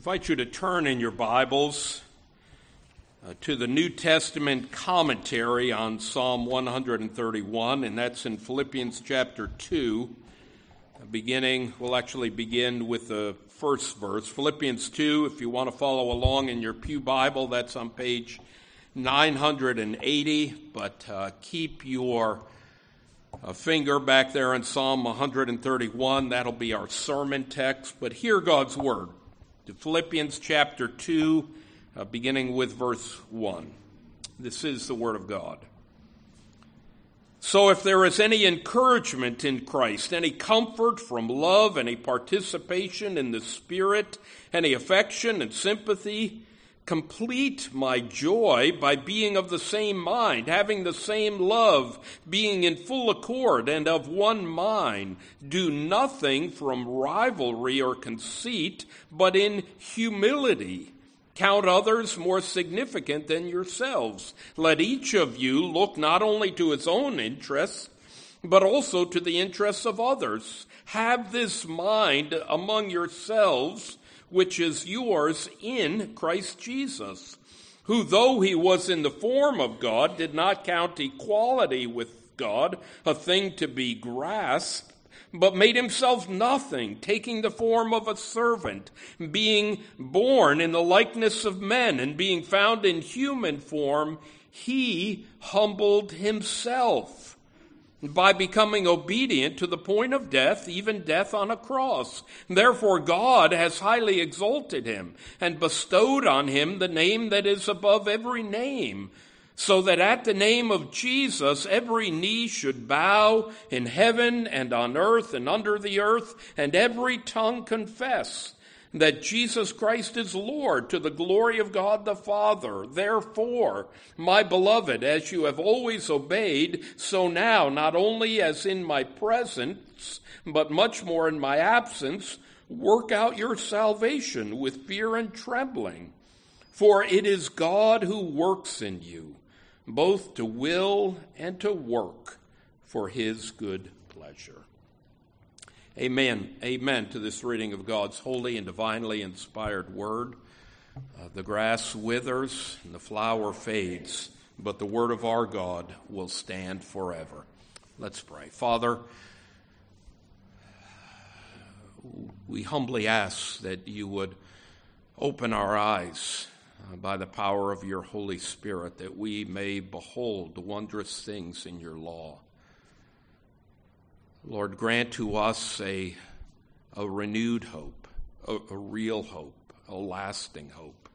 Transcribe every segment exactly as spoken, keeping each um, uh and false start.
invite you to turn in your Bibles uh, to the New Testament commentary on Psalm one thirty-one, and that's in Philippians chapter two, uh, beginning, we'll actually begin with the first verse. Philippians two, if you want to follow along in your pew Bible, that's on page nine eighty, but uh, keep your uh, finger back there in Psalm one thirty-one. That'll be our sermon text, but hear God's word. To Philippians chapter two, uh, beginning with verse one. This is the word of God. So if there is any encouragement in Christ, any comfort from love, any participation in the Spirit, any affection and sympathy, complete my joy by being of the same mind, having the same love, being in full accord and of one mind. Do nothing from rivalry or conceit, but in humility count others more significant than yourselves. Let each of you look not only to his own interests, but also to the interests of others. Have this mind among yourselves, which is yours in Christ Jesus, who, though he was in the form of God, did not count equality with God a thing to be grasped, but made himself nothing, taking the form of a servant, being born in the likeness of men, and being found in human form, he humbled himself by becoming obedient to the point of death, even death on a cross. Therefore God has highly exalted him and bestowed on him the name that is above every name, so that at the name of Jesus every knee should bow in heaven and on earth and under the earth, and every tongue confess that Jesus Christ is Lord, to the glory of God the Father. Therefore, my beloved, as you have always obeyed, so now, not only as in my presence, but much more in my absence, work out your salvation with fear and trembling. For it is God who works in you, both to will and to work for his good pleasure. Amen. Amen to this reading of God's holy and divinely inspired word. Uh, the grass withers and the flower fades, but the word of our God will stand forever. Let's pray. Father, we humbly ask that you would open our eyes uh, by the power of your Holy Spirit, that we may behold the wondrous things in your law. Lord, grant to us a, a renewed hope, a, a real hope, a lasting hope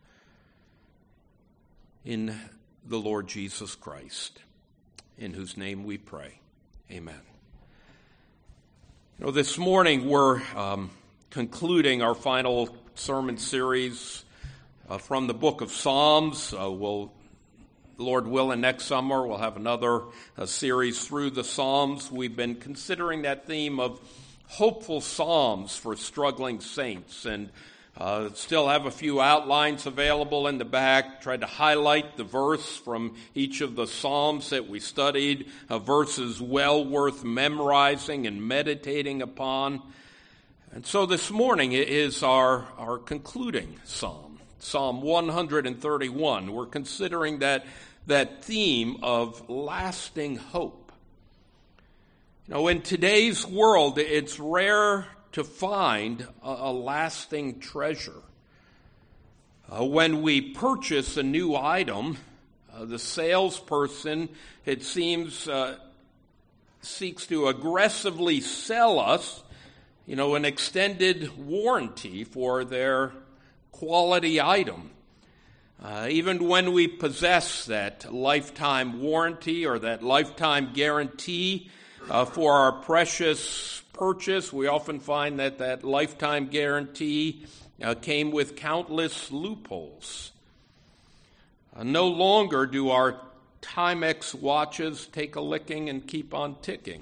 in the Lord Jesus Christ, in whose name we pray. Amen. You know, this morning we're um, concluding our final sermon series uh, from the book of Psalms. Uh, we'll Lord willing, next summer we'll have another uh, series through the Psalms. We've been considering that theme of hopeful Psalms for struggling saints, and uh, still have a few outlines available in the back. Tried to highlight the verse from each of the Psalms that we studied, uh, verses well worth memorizing and meditating upon. And so this morning is our, our concluding Psalm, Psalm one thirty-one. We're considering that that theme of lasting hope. You know, in today's world, it's rare to find a, a lasting treasure. Uh, when we purchase a new item, uh, the salesperson, it seems, uh, seeks to aggressively sell us, you know, an extended warranty for their quality item. Uh, even when we possess that lifetime warranty or that lifetime guarantee uh, for our precious purchase, we often find that that lifetime guarantee uh, came with countless loopholes. Uh, no longer do our Timex watches take a licking and keep on ticking.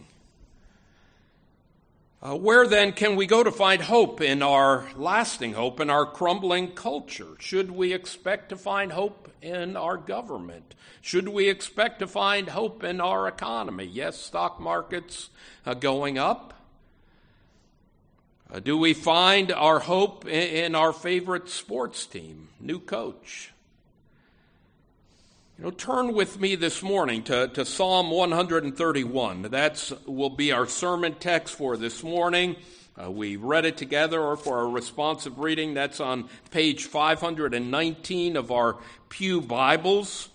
Uh, where then can we go to find hope in our lasting hope in our crumbling culture? Should we expect to find hope in our government? Should we expect to find hope in our economy? Yes, stock markets uh, going up. Uh, do we find our hope in, in our favorite sports team, new coach? You know, turn with me this morning to, to Psalm one thirty-one. That will be our sermon text for this morning. Uh, we read it together, or for our responsive reading, that's on page five nineteen of our Pew Bibles.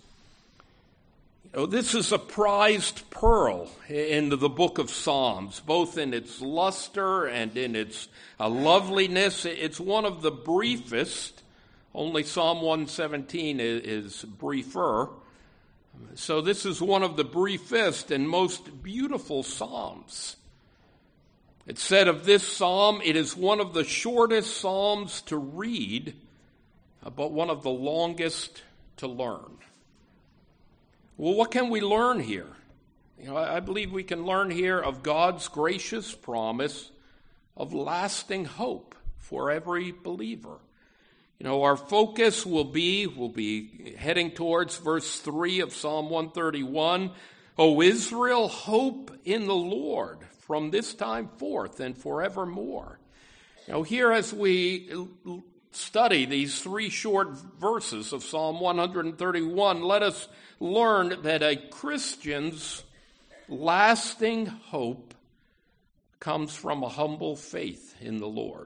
You know, this is a prized pearl in the book of Psalms, both in its luster and in its uh, loveliness. It's one of the briefest. Only Psalm one seventeen is, is briefer. So this is one of the briefest and most beautiful psalms. It's said of this psalm, it is one of the shortest psalms to read, but one of the longest to learn. Well, what can we learn here? You know, I believe we can learn here of God's gracious promise of lasting hope for every believer. You know, our focus will be, we'll be heading towards verse three of Psalm one thirty-one. O Israel, hope in the Lord from this time forth and forevermore. You know, here as we study these three short verses of Psalm one thirty-one, let us learn that a Christian's lasting hope comes from a humble faith in the Lord.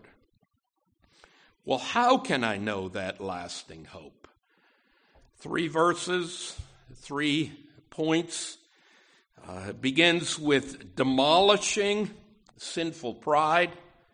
Well, how can I know that lasting hope? Three verses, three points. Uh, it begins with demolishing sinful pride.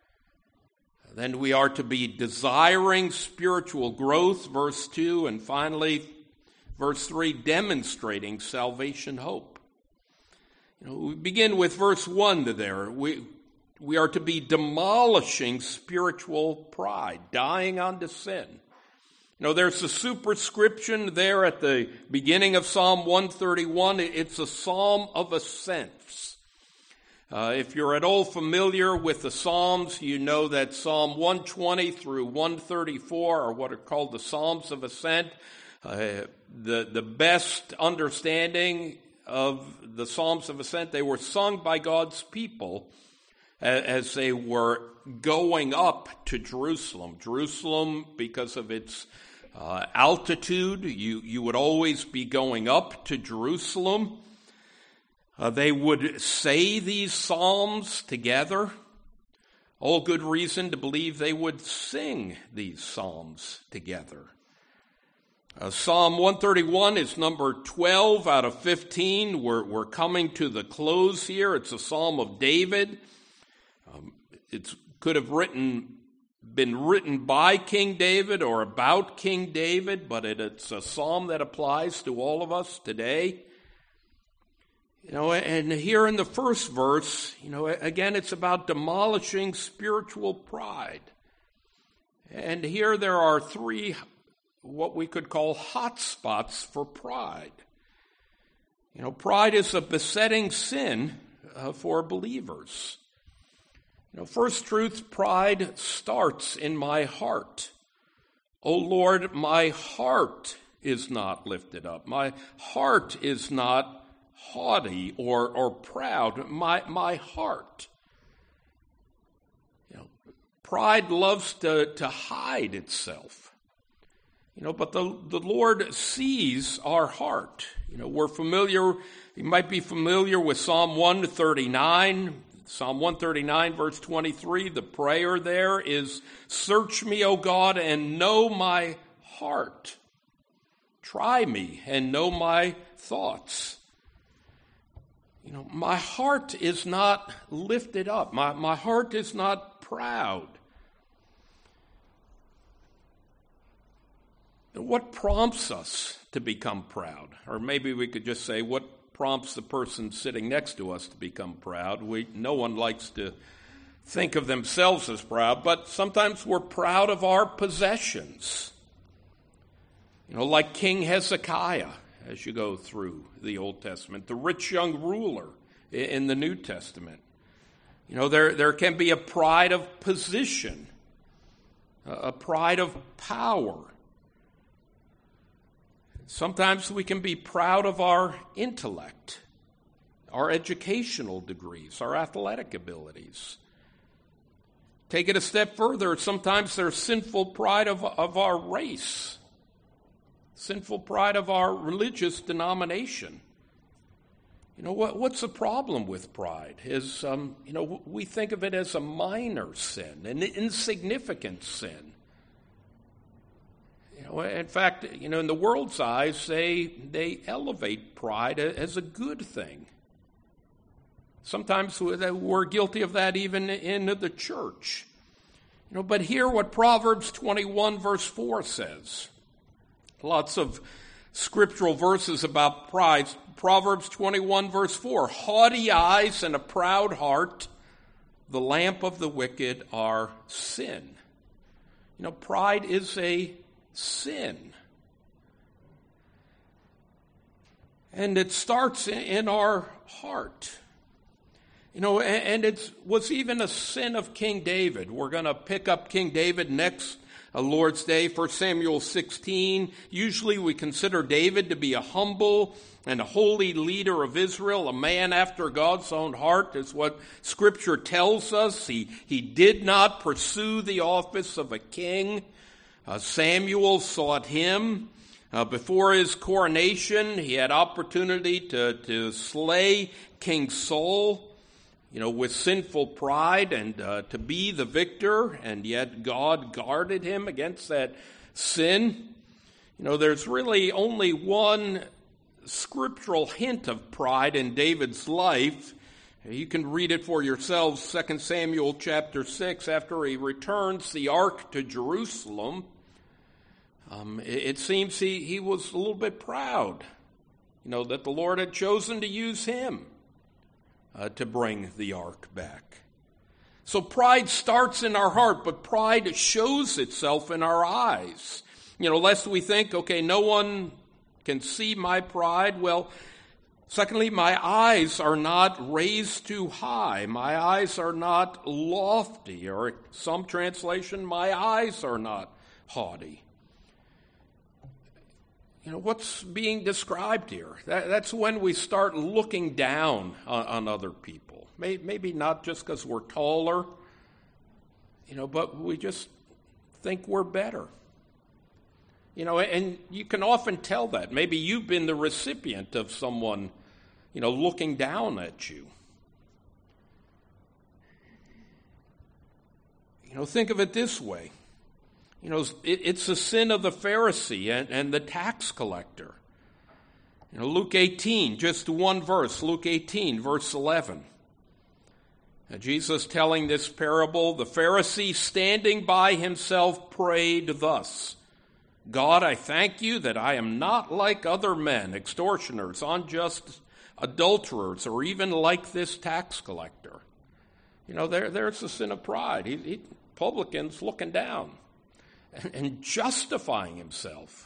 Then we are to be desiring spiritual growth, verse two. And finally, verse three, demonstrating salvation hope. You know, we begin with verse one there. We We are to be demolishing spiritual pride, dying unto sin. You know, there's a superscription there at the beginning of Psalm one thirty-one. It's a psalm of ascents. Uh, if you're at all familiar with the Psalms, you know that Psalm one twenty through one thirty-four are what are called the Psalms of Ascent. Uh, the, the best understanding of the Psalms of Ascent, they were sung by God's people as they were going up to Jerusalem. Jerusalem, because of its uh, altitude, you, you would always be going up to Jerusalem. Uh, they would say these psalms together. All good reason to believe they would sing these psalms together. Uh, Psalm one thirty-one is number twelve out of fifteen. We're, we're coming to the close here. It's a psalm of David. Um, it could have written, been written by King David or about King David, but it, it's a psalm that applies to all of us today. You know, and here in the first verse, you know, again, it's about demolishing spiritual pride. And here there are three, what we could call hot spots for pride. You know, pride is a besetting sin uh, for believers. You know, first truth, pride starts in my heart. O Lord, my heart is not lifted up. My heart is not haughty or, or proud. My, my heart. You know, pride loves to, to hide itself. You know, but the, the Lord sees our heart. You know, we're familiar, you might be familiar with Psalm one thirty-nine. Psalm one thirty-nine, verse twenty-three, the prayer there is, search me, O God, and know my heart. Try me and know my thoughts. You know, my heart is not lifted up. My, my heart is not proud. What prompts us to become proud? Or maybe we could just say, what prompts the person sitting next to us to become proud? We, no one likes to think of themselves as proud, but sometimes we're proud of our possessions. You know, like King Hezekiah, as you go through the Old Testament, the rich young ruler in the New Testament. You know, there, there can be a pride of position, a pride of power. Sometimes we can be proud of our intellect, our educational degrees, our athletic abilities. take it a step further. Sometimes there's sinful pride of, of our race, sinful pride of our religious denomination. You know, what, what's the problem with pride? Is, um, you know, we think of it as a minor sin, an insignificant sin. You know, in fact, you know, in the world's eyes, they, they elevate pride as a good thing. Sometimes we're guilty of that even in the church. You know, but hear what Proverbs twenty-one verse four says. Lots of scriptural verses about pride. Proverbs twenty-one verse four, haughty eyes and a proud heart, the lamp of the wicked are sin. You know, pride is a sin. And it starts in our heart. You know, and it was even a sin of King David. We're going to pick up King David next uh, Lord's Day, First Samuel sixteen. Usually we consider David to be a humble and a holy leader of Israel, a man after God's own heart, is what Scripture tells us. He, he did not pursue the office of a king. Uh, Samuel sought him. Uh, before his coronation, he had opportunity to, to slay King Saul, you know, with sinful pride and uh, to be the victor, and yet God guarded him against that sin. You know, there's really only one scriptural hint of pride in David's life. You can read it for yourselves, Second Samuel chapter six, after he returns the ark to Jerusalem. Um, it, it seems he, he was a little bit proud, you know, that the Lord had chosen to use him Uh, to bring the ark back. So pride starts in our heart, but pride shows itself in our eyes. You know, lest we think, okay, no one can see my pride. Well, secondly, my eyes are not raised too high. My eyes are not lofty, or some translation, my eyes are not haughty. You know, what's being described here? That, that's when we start looking down on, on other people. May, maybe not just because we're taller, you know, but we just think we're better. You know, and you can often tell that. Maybe you've been the recipient of someone, you know, looking down at you. You know, think of it this way. You know, it, it's the sin of the Pharisee and, and the tax collector. You know, Luke eighteen, just one verse, Luke eighteen, verse eleven. Now, Jesus telling this parable, the Pharisee standing by himself prayed thus, God, I thank you that I am not like other men, extortioners, unjust adulterers, or even like this tax collector. You know, there, there's the sin of pride. He, he, publicans looking down and justifying himself.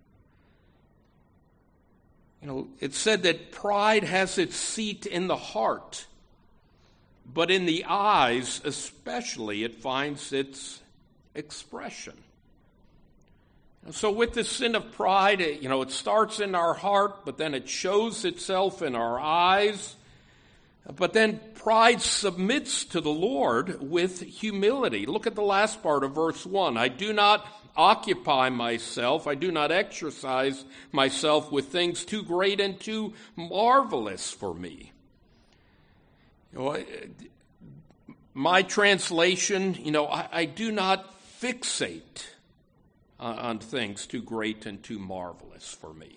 You know, it's said that pride has its seat in the heart, but in the eyes especially it finds its expression. And so with the sin of pride, you know, it starts in our heart, but then it shows itself in our eyes. But then pride submits to the Lord with humility. Look at the last part of verse one. I do not occupy myself, I do not exercise myself with things too great and too marvelous for me. You know, my translation, you know, I, I do not fixate on, on things too great and too marvelous for me.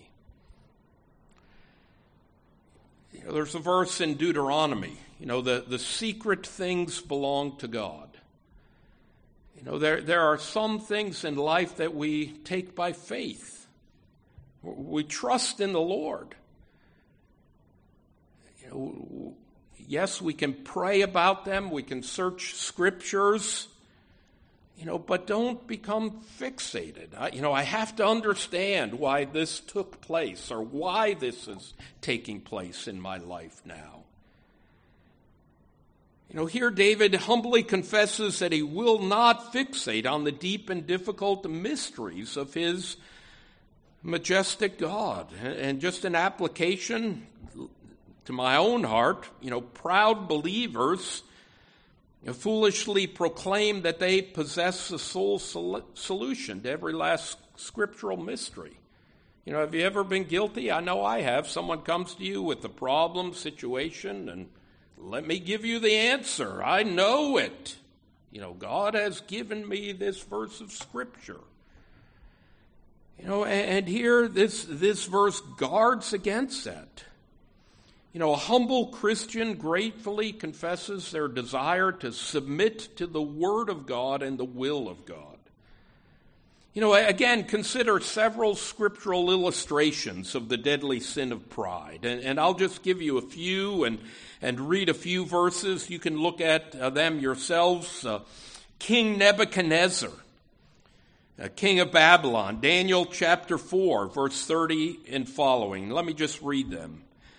You know, there's a verse in Deuteronomy, you know, the, the secret things belong to God. You know, there, there are some things in life that we take by faith. We trust in the Lord. You know, yes, we can pray about them, we can search scriptures, you know, but don't become fixated. I, you know, I have to understand why this took place or why this is taking place in my life now. You know, here David humbly confesses that he will not fixate on the deep and difficult mysteries of his majestic God. And just an application to my own heart, you know, proud believers, you know, foolishly proclaim that they possess the sole sol- solution to every last scriptural mystery. You know, have you ever been guilty? I know I have. Someone comes to you with a problem, situation, and let me give you the answer. I know it. You know, God has given me this verse of Scripture. You know, and, and here this, this verse guards against that. You know, a humble Christian gratefully confesses their desire to submit to the Word of God and the will of God. You know, again, consider several scriptural illustrations of the deadly sin of pride. And, and I'll just give you a few and, and read a few verses. You can look at uh, them yourselves. Uh, King Nebuchadnezzar, uh, king of Babylon, Daniel chapter four, verse thirty and following. Let me just read them.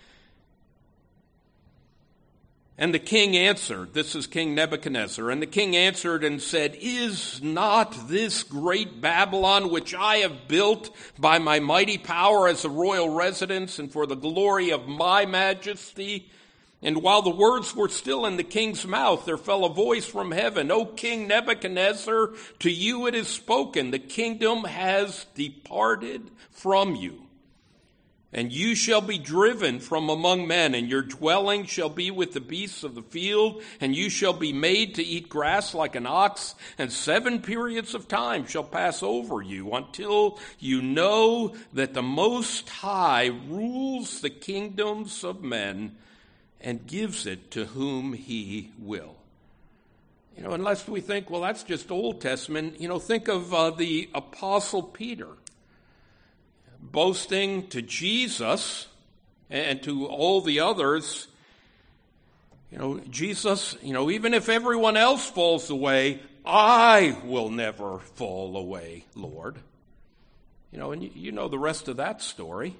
And the king answered, this is King Nebuchadnezzar, and the king answered and said, is not this great Babylon, which I have built by my mighty power as a royal residence and for the glory of my majesty? And while the words were still in the king's mouth, there fell a voice from heaven, O King Nebuchadnezzar, to you it is spoken, the kingdom has departed from you. And you shall be driven from among men, and your dwelling shall be with the beasts of the field, and you shall be made to eat grass like an ox, and seven periods of time shall pass over you until you know that the Most High rules the kingdoms of men and gives it to whom he will. You know, unless we think, well, that's just Old Testament, you know, think of uh, the Apostle Peter. Boasting to Jesus and to all the others, you know, Jesus, you know, even if everyone else falls away, I will never fall away, Lord. You know, and you, you know the rest of that story.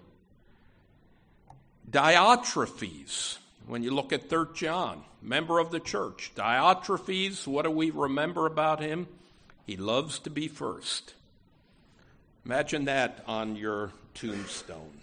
Diotrephes, when you look at Third John, member of the church. Diotrephes, what do we remember about him? He loves to be first. Imagine that on your tombstone.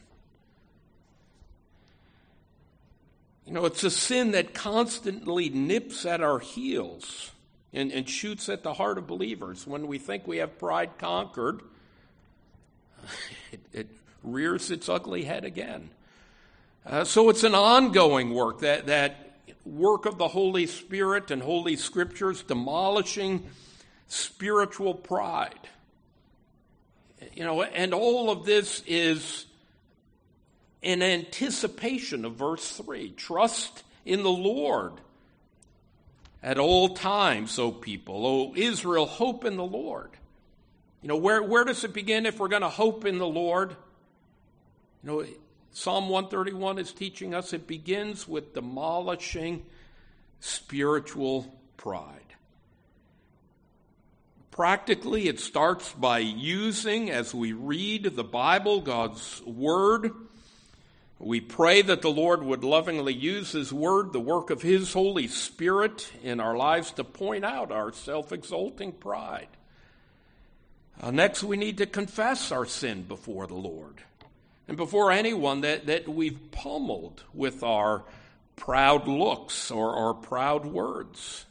You know, it's a sin that constantly nips at our heels and, and shoots at the heart of believers. When we think we have pride conquered, it, it rears its ugly head again. Uh, so it's an ongoing work, that, that work of the Holy Spirit and Holy Scriptures, demolishing spiritual pride. You know, and all of this is in anticipation of verse three. Trust in the Lord at all times, O people. O Israel, hope in the Lord. You know, where, where does it begin if we're going to hope in the Lord? You know, Psalm one thirty-one is teaching us it begins with demolishing spiritual pride. Practically, it starts by using, as we read the Bible, God's Word. We pray that the Lord would lovingly use His Word, the work of His Holy Spirit in our lives, to point out our self-exalting pride. Uh, next, we need to confess our sin before the Lord and before anyone that, that we've pummeled with our proud looks or our proud words.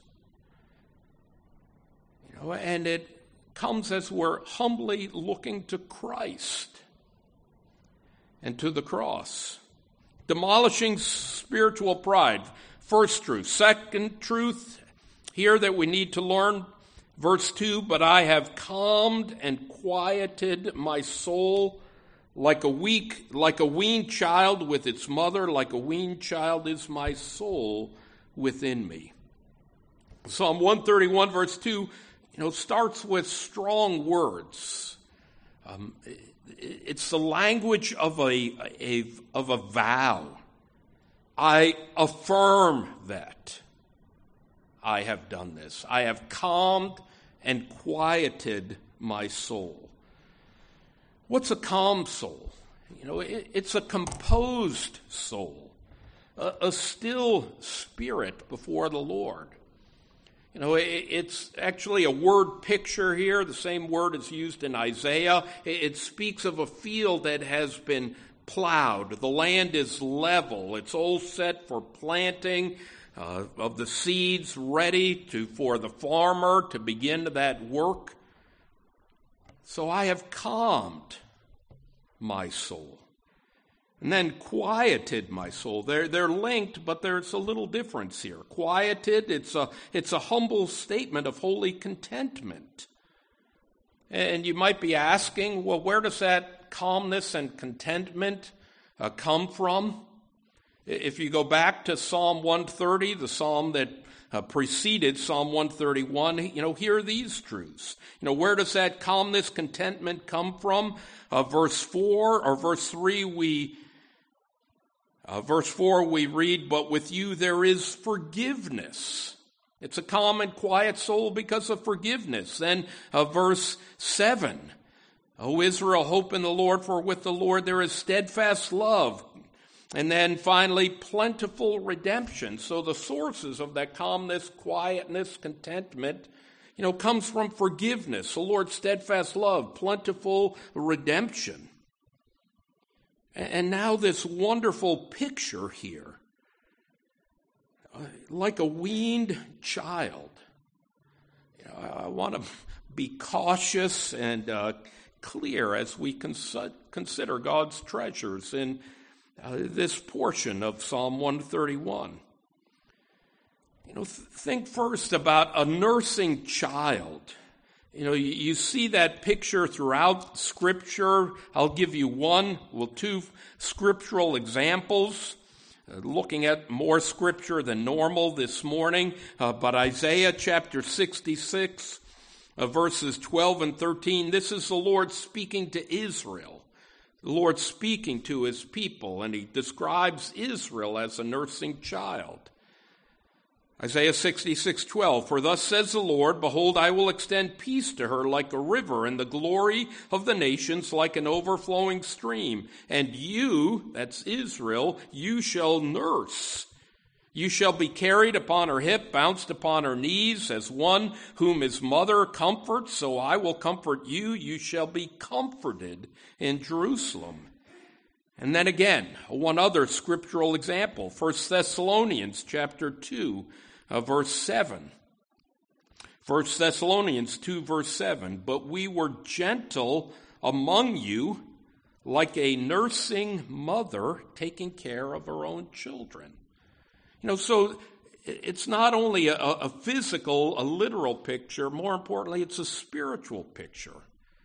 And it comes as we're humbly looking to Christ and to the cross. Demolishing spiritual pride. First truth. Second truth here that we need to learn. Verse two, but I have calmed and quieted my soul like a weak, like a weaned child with its mother, like a weaned child is my soul within me. Psalm one thirty-one, verse two, you know, starts with strong words. Um, it's the language of a, a of a vow. I affirm that I have done this. I have calmed and quieted my soul. What's a calm soul? You know, it, it's a composed soul, a, a still spirit before the Lord. You know, it's actually a word picture here. The same word is used in Isaiah. It speaks of a field that has been plowed. The land is level. It's all set for planting. uh, of the seeds ready to for the farmer to begin that work. So I have calmed my soul. And then quieted my soul. They're, they're linked, but there's a little difference here. Quieted, it's a, it's a humble statement of holy contentment. And you might be asking, well, where does that calmness and contentment uh, come from? If you go back to Psalm one thirty, the psalm that uh, preceded Psalm one thirty-one, you know, here are these truths. You know, where does that calmness, contentment come from? Uh, verse four or verse three, we Uh, verse four, we read, but with you there is forgiveness. It's a calm and quiet soul because of forgiveness. Then uh, verse seven, O Israel, hope in the Lord, for with the Lord there is steadfast love. And then finally, plentiful redemption. So the sources of that calmness, quietness, contentment, you know, comes from forgiveness. The Lord's steadfast love, plentiful redemption. And now this wonderful picture here, uh, like a weaned child. You know, I, I want to be cautious and uh, clear as we cons- consider God's treasures in uh, this portion of Psalm one thirty-one. You know, th- think first about a nursing child. You know, you, you see that picture throughout Scripture. I'll give you one, well, two scriptural examples, uh, looking at more Scripture than normal this morning. Uh, but Isaiah chapter sixty-six, uh, verses twelve and thirteen, this is the Lord speaking to Israel. The Lord speaking to his people, and he describes Israel as a nursing child. Isaiah sixty-six twelve, for thus says the Lord, behold, I will extend peace to her like a river, and the glory of the nations like an overflowing stream. And you, that's Israel, you shall nurse. You shall be carried upon her hip, bounced upon her knees, as one whom his mother comforts, so I will comfort you. You shall be comforted in Jerusalem. And then again, one other scriptural example, First Thessalonians chapter two, uh, verse seven. First Thessalonians two, verse seven, but we were gentle among you like a nursing mother taking care of her own children. You know, so it's not only a, a physical, a literal picture, more importantly, it's a spiritual picture.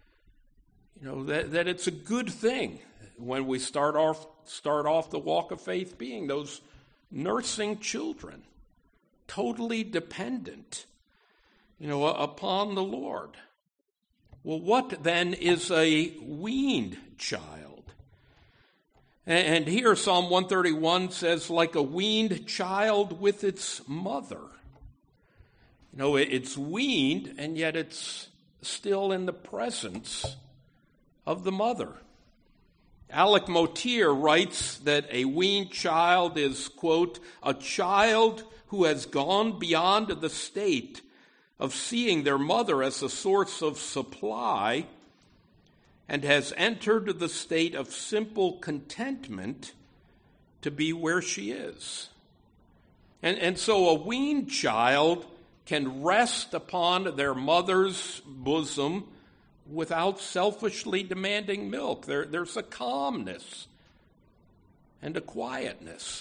You know, that, that it's a good thing when we start off start off the walk of faith being those nursing children, totally dependent, you know, upon the Lord. Well, what then is a weaned child? And here Psalm one thirty-one says, like a weaned child with its mother. You know, it's weaned, and yet it's still in the presence of the mother. Alec Motyer writes that a weaned child is, quote, a child who has gone beyond the state of seeing their mother as a source of supply and has entered the state of simple contentment to be where she is. And, and so a weaned child can rest upon their mother's bosom without selfishly demanding milk. There, there's a calmness and a quietness.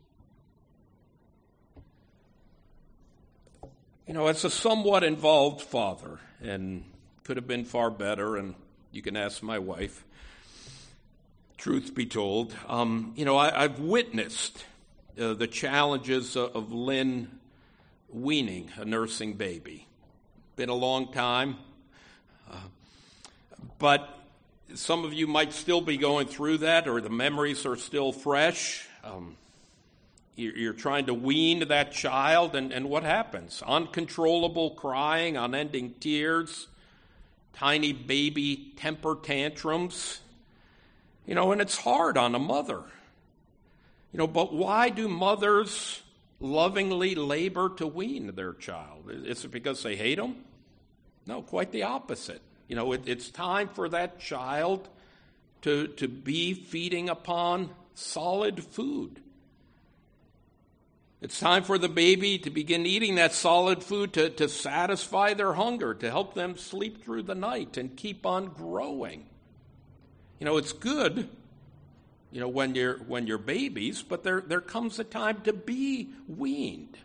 You know, as a somewhat involved father, and could have been far better, and you can ask my wife, truth be told, um, you know, I, I've witnessed uh, the challenges of, of Lynn weaning a nursing baby. Been a long time. Uh, But some of you might still be going through that, or the memories are still fresh. Um, you're, you're trying to wean that child, and, and what happens? Uncontrollable crying, unending tears, tiny baby temper tantrums. You know, and it's hard on a mother. You know, but why do mothers lovingly labor to wean their child? Is it because they hate them? No, quite the opposite. You know, it, it's time for that child to, to be feeding upon solid food. It's time for the baby to begin eating that solid food to, to satisfy their hunger, to help them sleep through the night and keep on growing. You know, it's good, you know, when you're when you're babies, but there, there comes a time to be weaned.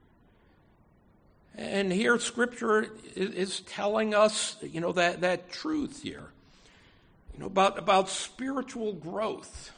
And here Scripture is, is telling us, you know, that, that truth here, you know, about, about spiritual growth.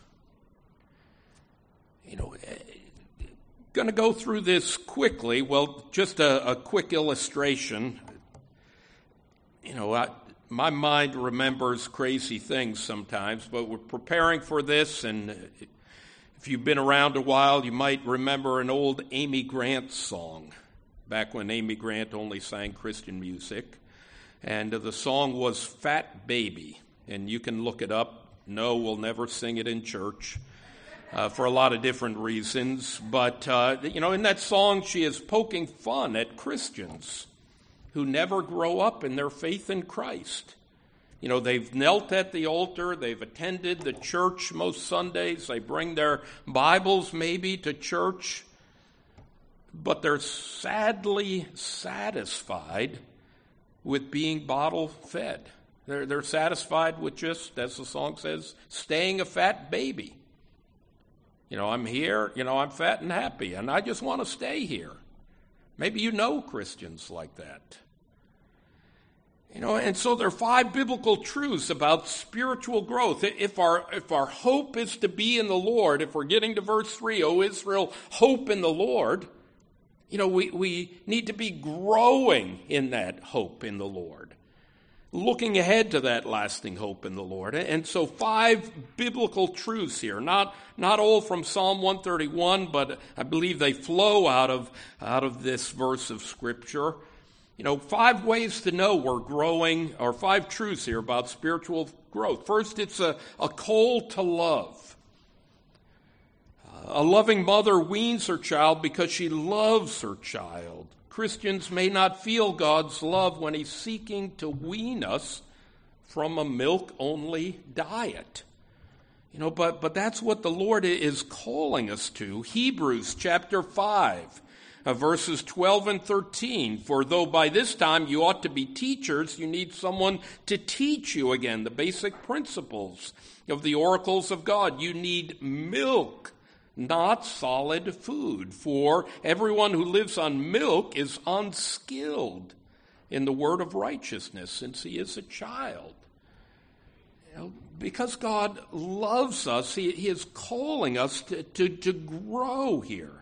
You know, going to go through this quickly. Well, just a, a quick illustration. You know, I, my mind remembers crazy things sometimes, but we're preparing for this, and if you've been around a while, you might remember an old Amy Grant song, back when Amy Grant only sang Christian music. And the song was Fat Baby, and you can look it up. No, we'll never sing it in church. Uh, for a lot of different reasons. But, uh, you know, in that song, she is poking fun at Christians who never grow up in their faith in Christ. You know, they've knelt at the altar, they've attended the church most Sundays, they bring their Bibles maybe to church, but they're sadly satisfied with being bottle fed. They're, they're satisfied with just, as the song says, staying a fat baby. You know, I'm here, you know, I'm fat and happy, and I just want to stay here. Maybe you know Christians like that. You know, and so there are five biblical truths about spiritual growth. If our if our hope is to be in the Lord, if we're getting to verse three, O Israel, hope in the Lord, you know, we, we need to be growing in that hope in the Lord, looking ahead to that lasting hope in the Lord. And so five biblical truths here, not not all from Psalm one thirty-one, but I believe they flow out of out of this verse of Scripture. You know, five ways to know we're growing, or five truths here about spiritual growth. First, it's a, a call to love. A loving mother weans her child because she loves her child. Christians may not feel God's love when he's seeking to wean us from a milk-only diet. You know, but, but that's what the Lord is calling us to. Hebrews chapter five, uh, verses twelve and thirteen. For though by this time you ought to be teachers, you need someone to teach you again the basic principles of the oracles of God. You need milk, not solid food, for everyone who lives on milk is unskilled in the word of righteousness, since he is a child. You know, because God loves us, he, he is calling us to, to, to grow here.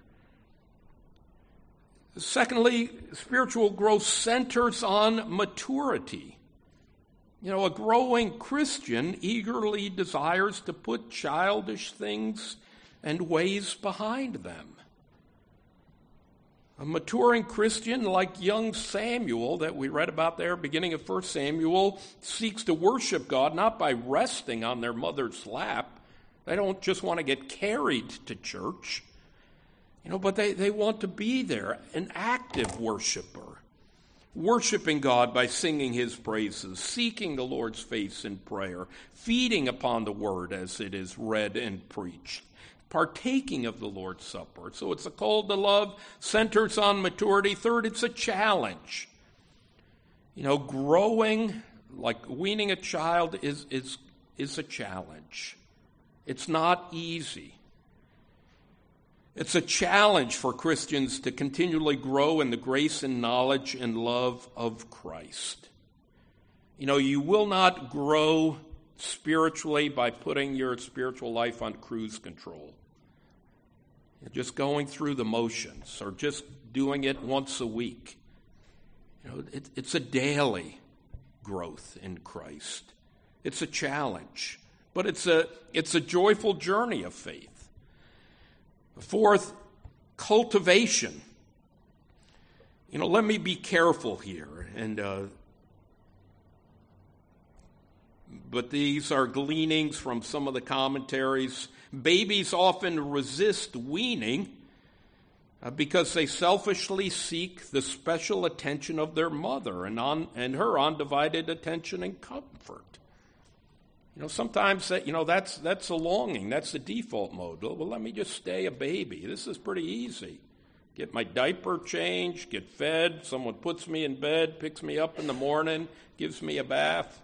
Secondly, spiritual growth centers on maturity. You know, a growing Christian eagerly desires to put childish things and ways behind them. A maturing Christian, like young Samuel that we read about there, beginning of First Samuel, seeks to worship God not by resting on their mother's lap. They don't just want to get carried to church, you know, but they, they want to be there, an active worshiper, worshiping God by singing his praises, seeking the Lord's face in prayer, feeding upon the word as it is read and preached, partaking of the Lord's Supper. So it's a call to love, centers on maturity. Third, it's a challenge. You know, growing, like weaning a child, is, is, is a challenge. It's not easy. It's a challenge for Christians to continually grow in the grace and knowledge and love of Christ. You know, you will not grow spiritually by putting your spiritual life on cruise control. Just going through the motions or just doing it once a week. You know, it, it's a daily growth in Christ. It's a challenge, but it's a it's a joyful journey of faith. Fourth, cultivation. You know, let me be careful here, and uh, but these are gleanings from some of the commentaries. Babies often resist weaning uh, because they selfishly seek the special attention of their mother and on and her undivided attention and comfort. You know, sometimes that you know that's that's a longing. That's the default mode. Well, let me just stay a baby. This is pretty easy. get my diaper changed, get fed, someone puts me in bed, picks me up in the morning, gives me a bath.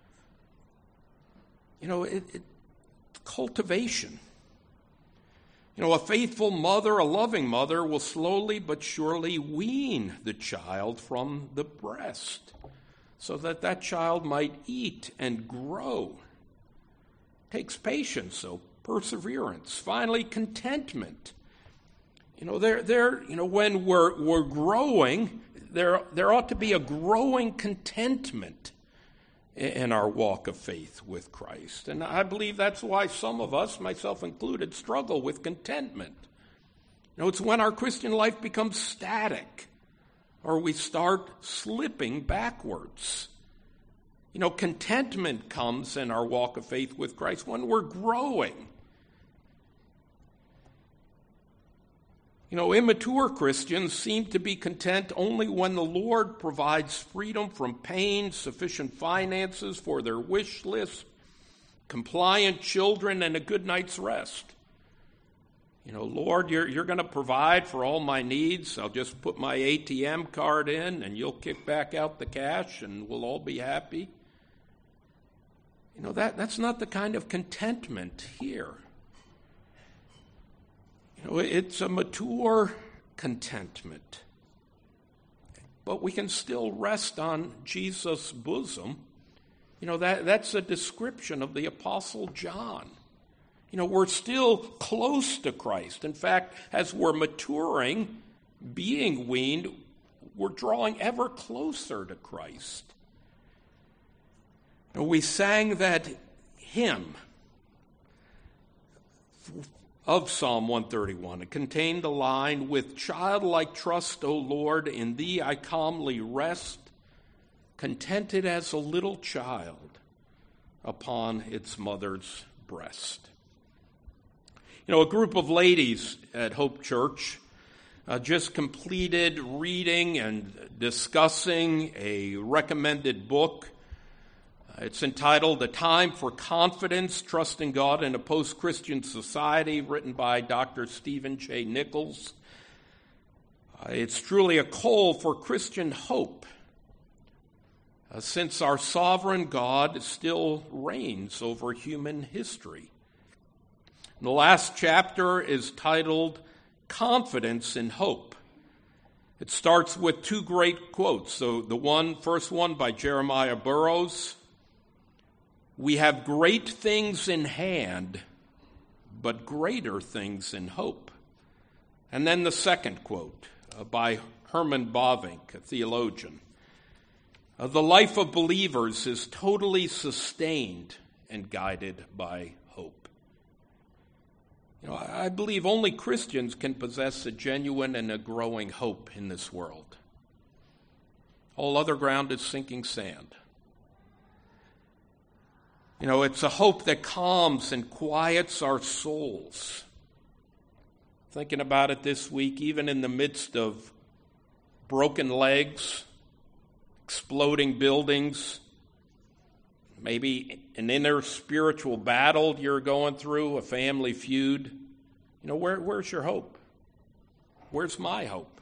You know, it, it, cultivation. You know, a faithful mother, a loving mother, will slowly but surely wean the child from the breast so that that child might eat and grow. It takes patience, so perseverance. Finally, contentment. You know, there, there. You know, when we're we're growing, there there ought to be a growing contentment in our walk of faith with Christ. And I believe that's why some of us, myself included, struggle with contentment. You know, it's when our Christian life becomes static or we start slipping backwards. You know, contentment comes in our walk of faith with Christ when we're growing. You know, immature Christians seem to be content only when the Lord provides freedom from pain, sufficient finances for their wish list, compliant children, and a good night's rest. You know, Lord, you're, you're going to provide for all my needs. I'll just put my A T M card in and you'll kick back out the cash and we'll all be happy. You know, that, that's not the kind of contentment here. You know, it's a mature contentment. But we can still rest on Jesus' bosom. You know, that, that's a description of the Apostle John. You know, we're still close to Christ. In fact, as we're maturing, being weaned, we're drawing ever closer to Christ. You know, we sang that hymn of Psalm one thirty-one. It contained the line, "With childlike trust, O Lord, in thee I calmly rest, contented as a little child upon its mother's breast." You know, a group of ladies at Hope Church uh, just completed reading and discussing a recommended book. It's entitled A Time for Confidence, Trusting God in a Post-Christian Society, written by Doctor Stephen J. Nichols. Uh, it's truly a call for Christian hope, uh, since our sovereign God still reigns over human history. And the last chapter is titled Confidence in Hope. It starts with two great quotes. So the one, first one by Jeremiah Burroughs, "We have great things in hand, but greater things in hope." And then the second quote uh, by Herman Bavinck, a theologian. Uh, "The life of believers is totally sustained and guided by hope." You know, I, I believe only Christians can possess a genuine and a growing hope in this world. All other ground is sinking sand. You know, it's a hope that calms and quiets our souls. Thinking about it this week, even in the midst of broken legs, exploding buildings, maybe an inner spiritual battle you're going through, a family feud. You know, where, where's your hope? Where's my hope?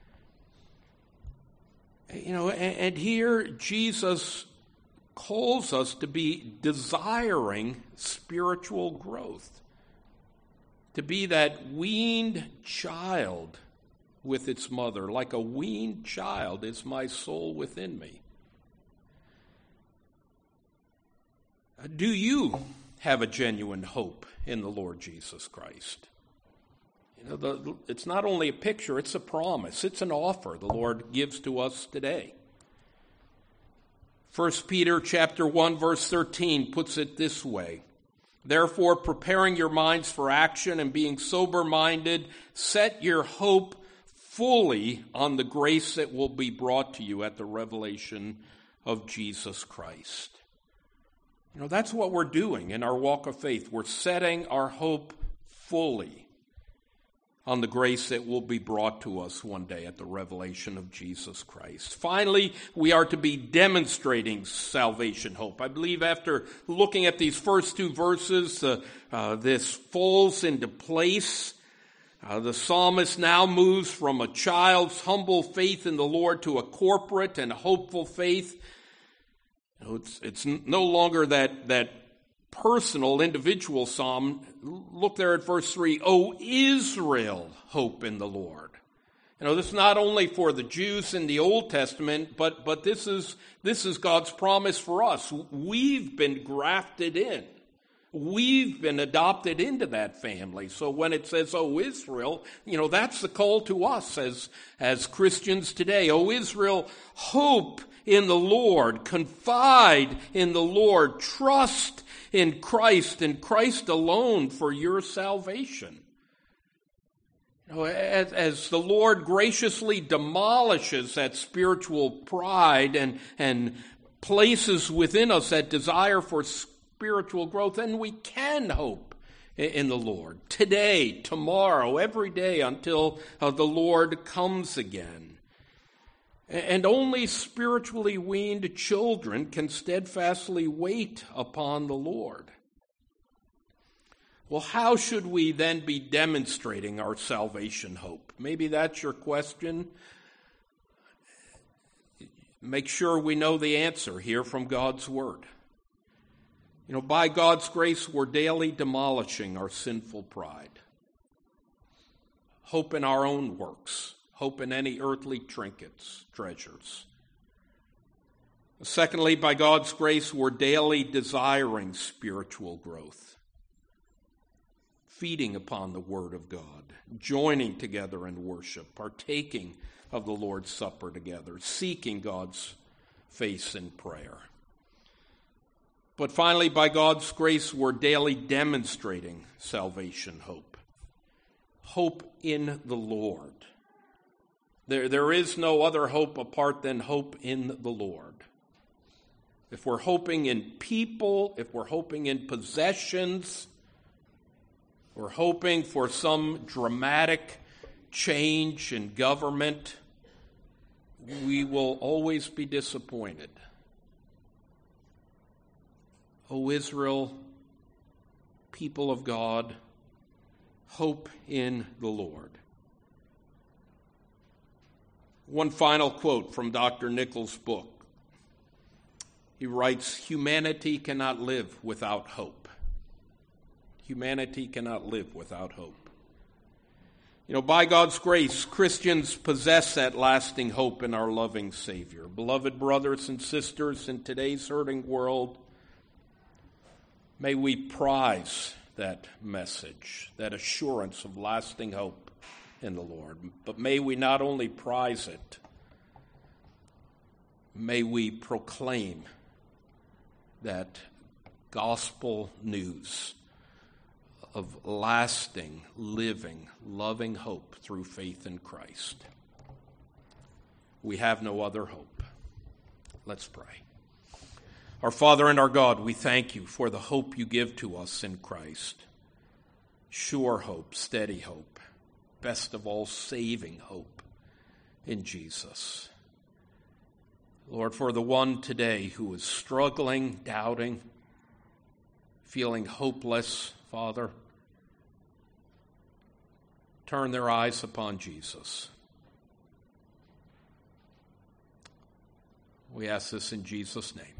You know, and, and here Jesus calls us to be desiring spiritual growth, to be that weaned child with its mother. Like a weaned child is my soul within me. Do you have a genuine hope in the Lord Jesus Christ? You know, the, it's not only a picture, it's a promise. It's an offer the Lord gives to us today. First Peter chapter one, verse thirteen puts it this way: "Therefore, preparing your minds for action and being sober-minded, set your hope fully on the grace that will be brought to you at the revelation of Jesus Christ." You know, that's what we're doing in our walk of faith. We're setting our hope fully on the grace that will be brought to us one day at the revelation of Jesus Christ. Finally, we are to be demonstrating salvation hope. I believe after looking at these first two verses, uh, uh, this falls into place. Uh, the psalmist now moves from a child's humble faith in the Lord to a corporate and hopeful faith. You know, it's, it's no longer that, that personal, individual psalm. Look there at verse three. O Israel, hope in the Lord. You know, this is not only for the Jews in the Old Testament, but, but this is, this is God's promise for us. We've been grafted in. We've been adopted into that family. So when it says, "O Israel," you know, that's the call to us as, as Christians today. "O Israel, hope in the Lord, confide in the Lord, trust in Christ and Christ alone for your salvation." You know, as, as the Lord graciously demolishes that spiritual pride and, and places within us that desire for spiritual growth, and we can hope in the Lord today, tomorrow, every day until uh, the Lord comes again. And only spiritually weaned children can steadfastly wait upon the Lord. Well, how should we then be demonstrating our salvation hope? Maybe that's your question. Make sure we know the answer here from God's Word. You know, by God's grace, we're daily demolishing our sinful pride. Hope in our own works. Hope in any earthly trinkets, treasures. Secondly, by God's grace, we're daily desiring spiritual growth. Feeding upon the Word of God. Joining together in worship. Partaking of the Lord's Supper together. Seeking God's face in prayer. But finally, by God's grace, we're daily demonstrating salvation hope. Hope in the Lord. There, there is no other hope apart than hope in the Lord. If we're hoping in people, if we're hoping in possessions, we're hoping for some dramatic change in government, we will always be disappointed. O Israel, people of God, hope in the Lord. One final quote from Doctor Nichols' book. He writes, "Humanity cannot live without hope. Humanity cannot live without hope." You know, by God's grace, Christians possess that lasting hope in our loving Savior. Beloved brothers and sisters, in today's hurting world, may we prize that message, that assurance of lasting hope in the Lord. But may we not only prize it, may we proclaim that gospel news of lasting, living, loving hope through faith in Christ. We have no other hope. Let's pray. Our Father and our God, we thank you for the hope you give to us in Christ. Sure hope, steady hope, best of all, saving hope in Jesus. Lord, for the one today who is struggling, doubting, feeling hopeless, Father, turn their eyes upon Jesus. We ask this in Jesus' name.